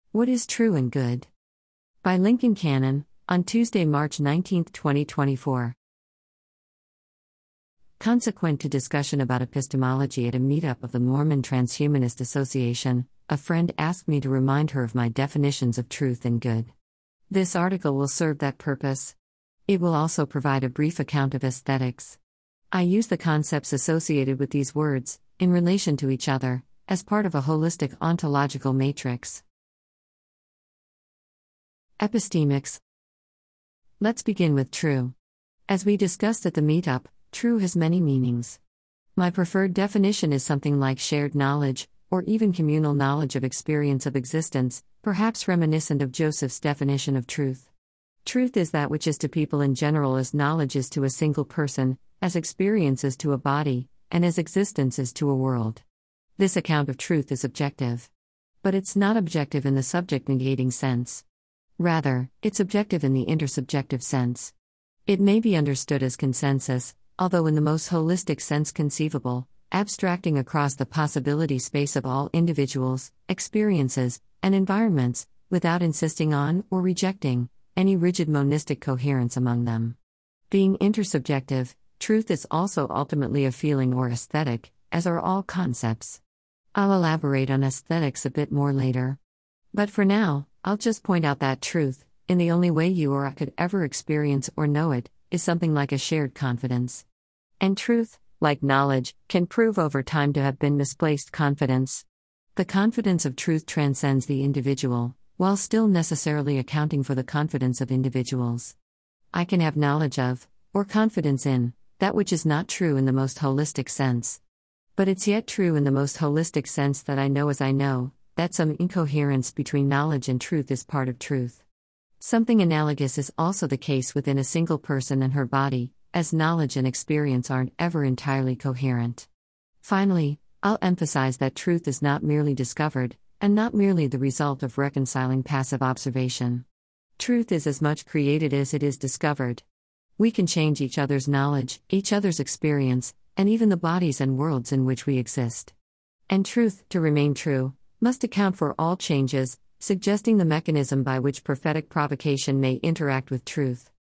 What is True and Good? By Lincoln Cannon, on Tuesday, March 19, 2024. Consequent to discussion about epistemology at a meetup of the Mormon Transhumanist Association, a friend asked me to remind her of my definitions of truth and good. This article will serve that purpose. It will also provide a brief account of aesthetics. I use the concepts associated with these words, in relation to each other, as part of a holistic ontological matrix. Epistemics. Let's begin with true. As we discussed at the meetup, true has many meanings. My preferred definition is something like shared knowledge, or even communal knowledge of experience of existence, perhaps reminiscent of Joseph's definition of truth. Truth is that which is to people in general as knowledge is to a single person, as experience is to a body, and as existence is to a world. This account of truth is objective. But it's not objective in the subject-negating sense. Rather, it's objective in the intersubjective sense. It may be understood as consensus, although in the most holistic sense conceivable, abstracting across the possibility space of all individuals, experiences, and environments, without insisting on, or rejecting, any rigid monistic coherence among them. Being intersubjective, truth is also ultimately a feeling or aesthetic, as are all concepts. I'll elaborate on aesthetics a bit more later. But for now, I'll just point out that truth, in the only way you or I could ever experience or know it, is something like a shared confidence. And truth, like knowledge, can prove over time to have been misplaced confidence. The confidence of truth transcends the individual, while still necessarily accounting for the confidence of individuals. I can have knowledge of, or confidence in, that which is not true in the most holistic sense. But it's yet true in the most holistic sense that I know as I know, that some incoherence between knowledge and truth is part of truth. Something analogous is also the case within a single person and her body, as knowledge and experience aren't ever entirely coherent. Finally, I'll emphasize that truth is not merely discovered, and not merely the result of reconciling passive observation. Truth is as much created as it is discovered. We can change each other's knowledge, each other's experience, and even the bodies and worlds in which we exist. And truth, to remain true, must account for all changes, suggesting the mechanism by which prophetic provocation may interact with truth.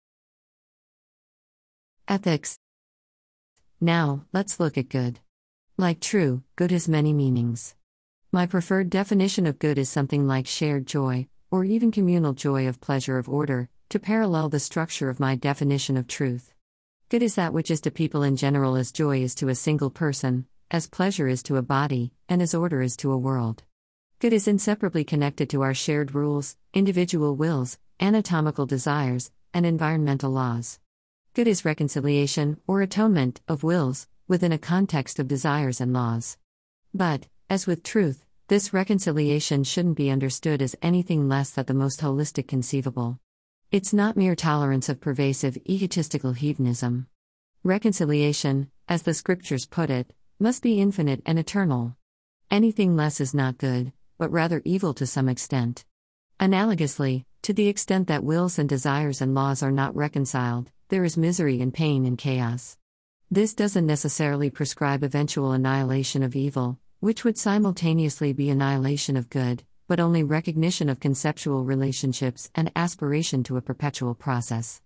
Ethics. Now, let's look at good. Like true, good has many meanings. My preferred definition of good is something like shared joy, or even communal joy of pleasure of order, to parallel the structure of my definition of truth. Good is that which is to people in general as joy is to a single person, as pleasure is to a body, and as order is to a world. Good is inseparably connected to our shared rules, individual wills, anatomical desires, and environmental laws. Good is reconciliation, or atonement, of wills, within a context of desires and laws. But, as with truth, this reconciliation shouldn't be understood as anything less than the most holistic conceivable. It's not mere tolerance of pervasive egotistical hedonism. Reconciliation, as the scriptures put it, must be infinite and eternal. Anything less is not good, but rather evil to some extent. Analogously, to the extent that wills and desires and laws are not reconciled, there is misery and pain and chaos. This doesn't necessarily prescribe eventual annihilation of evil, which would simultaneously be annihilation of good, but only recognition of conceptual relationships and aspiration to a perpetual process.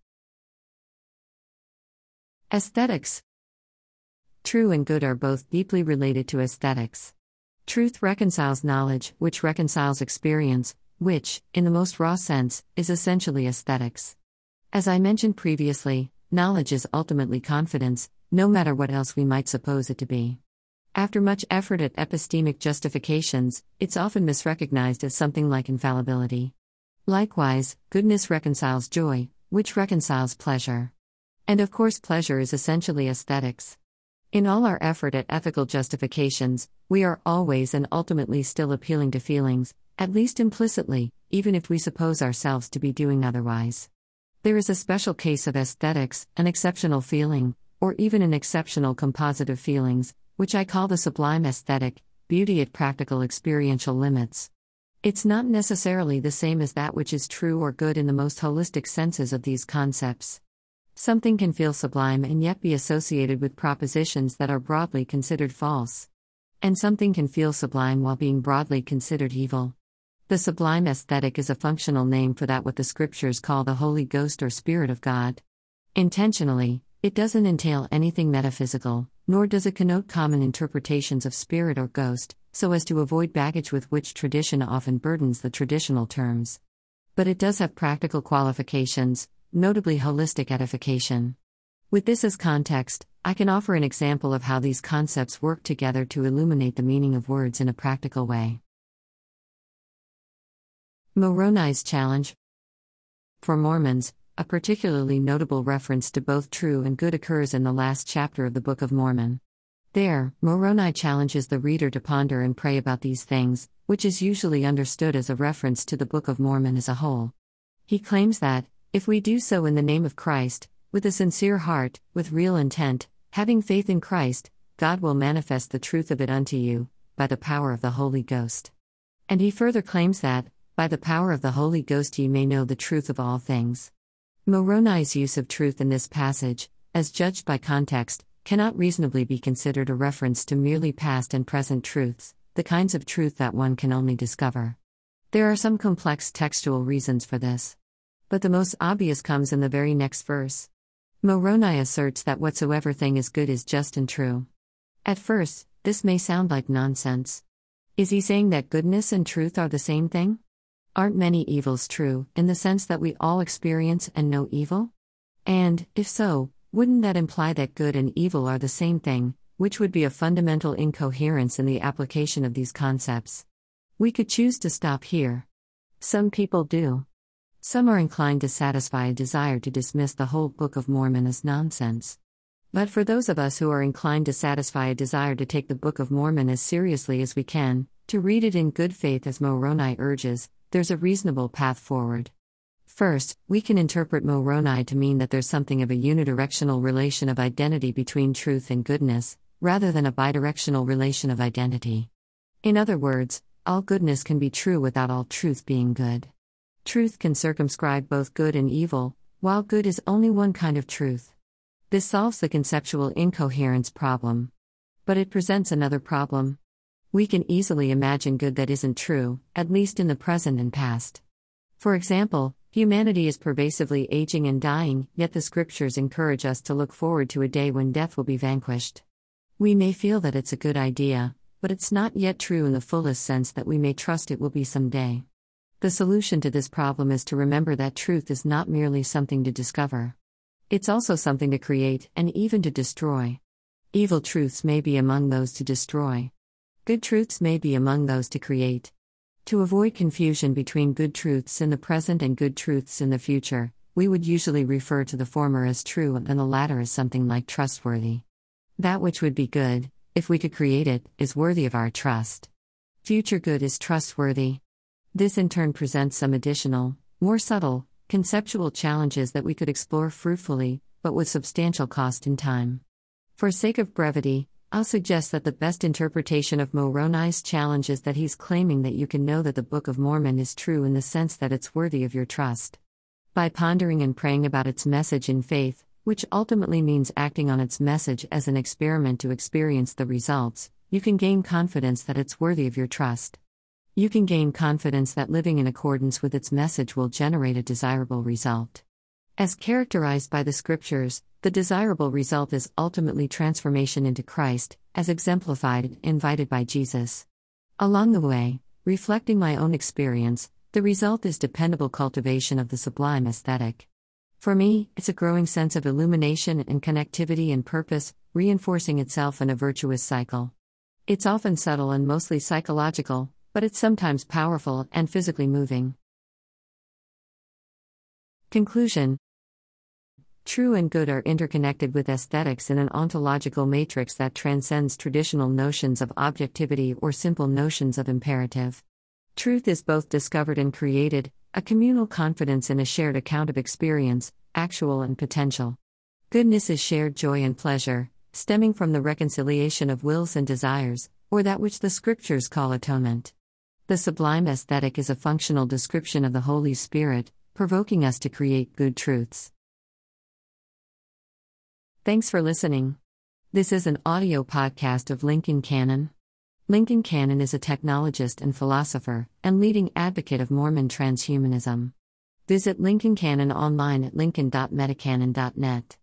Aesthetics. True and good are both deeply related to aesthetics. Truth reconciles knowledge, which reconciles experience, which, in the most raw sense, is essentially aesthetics. As I mentioned previously, knowledge is ultimately confidence, no matter what else we might suppose it to be. After much effort at epistemic justifications, it's often misrecognized as something like infallibility. Likewise, goodness reconciles joy, which reconciles pleasure. And of course, pleasure is essentially aesthetics. In all our effort at ethical justifications, we are always and ultimately still appealing to feelings, at least implicitly, even if we suppose ourselves to be doing otherwise. There is a special case of aesthetics, an exceptional feeling, or even an exceptional composite of feelings, which I call the sublime aesthetic, beauty at practical experiential limits. It's not necessarily the same as that which is true or good in the most holistic senses of these concepts. Something can feel sublime and yet be associated with propositions that are broadly considered false. And something can feel sublime while being broadly considered evil. The sublime aesthetic is a functional name for that what the scriptures call the Holy Ghost or Spirit of God. Intentionally, it doesn't entail anything metaphysical, nor does it connote common interpretations of spirit or ghost, so as to avoid baggage with which tradition often burdens the traditional terms. But it does have practical qualifications, notably holistic edification. With this as context, I can offer an example of how these concepts work together to illuminate the meaning of words in a practical way. Moroni's challenge. For Mormons, a particularly notable reference to both true and good occurs in the last chapter of the Book of Mormon. There, Moroni challenges the reader to ponder and pray about these things, which is usually understood as a reference to the Book of Mormon as a whole. He claims that, if we do so in the name of Christ, with a sincere heart, with real intent, having faith in Christ, God will manifest the truth of it unto you, by the power of the Holy Ghost. And he further claims that, by the power of the Holy Ghost ye may know the truth of all things. Moroni's use of truth in this passage, as judged by context, cannot reasonably be considered a reference to merely past and present truths, the kinds of truth that one can only discover. There are some complex textual reasons for this. But the most obvious comes in the very next verse. Moroni asserts that whatsoever thing is good is just and true. At first, this may sound like nonsense. Is he saying that goodness and truth are the same thing? Aren't many evils true, in the sense that we all experience and know evil? And, if so, wouldn't that imply that good and evil are the same thing, which would be a fundamental incoherence in the application of these concepts? We could choose to stop here. Some people do. Some are inclined to satisfy a desire to dismiss the whole Book of Mormon as nonsense. But for those of us who are inclined to satisfy a desire to take the Book of Mormon as seriously as we can, to read it in good faith as Moroni urges, there's a reasonable path forward. First, we can interpret Moroni to mean that there's something of a unidirectional relation of identity between truth and goodness, rather than a bidirectional relation of identity. In other words, all goodness can be true without all truth being good. Truth can circumscribe both good and evil, while good is only one kind of truth. This solves the conceptual incoherence problem. But it presents another problem. We can easily imagine good that isn't true, at least in the present and past. For example, humanity is pervasively aging and dying, yet the scriptures encourage us to look forward to a day when death will be vanquished. We may feel that it's a good idea, but it's not yet true in the fullest sense that we may trust it will be someday. The solution to this problem is to remember that truth is not merely something to discover. It's also something to create and even to destroy. Evil truths may be among those to destroy. Good truths may be among those to create. To avoid confusion between good truths in the present and good truths in the future, we would usually refer to the former as true and the latter as something like trustworthy. That which would be good, if we could create it, is worthy of our trust. Future good is trustworthy. This in turn presents some additional, more subtle, conceptual challenges that we could explore fruitfully, but with substantial cost in time. For sake of brevity, I'll suggest that the best interpretation of Moroni's challenge is that he's claiming that you can know that the Book of Mormon is true in the sense that it's worthy of your trust. By pondering and praying about its message in faith, which ultimately means acting on its message as an experiment to experience the results, you can gain confidence that it's worthy of your trust. You can gain confidence that living in accordance with its message will generate a desirable result. As characterized by the scriptures, the desirable result is ultimately transformation into Christ, as exemplified and invited by Jesus. Along the way, reflecting my own experience, the result is dependable cultivation of the sublime aesthetic. For me, it's a growing sense of illumination and connectivity and purpose, reinforcing itself in a virtuous cycle. It's often subtle and mostly psychological, but it's sometimes powerful and physically moving. Conclusion. True and good are interconnected with aesthetics in an ontological matrix that transcends traditional notions of objectivity or simple notions of imperative. Truth is both discovered and created, a communal confidence in a shared account of experience, actual and potential. Goodness is shared joy and pleasure, stemming from the reconciliation of wills and desires, or that which the scriptures call atonement. The sublime aesthetic is a functional description of the Holy Spirit, provoking us to create good truths. Thanks for listening. This is an audio podcast of Lincoln Canon. Lincoln Cannon is a technologist and philosopher, and leading advocate of Mormon transhumanism. Visit Lincoln Cannon online at lincoln.metacanon.net.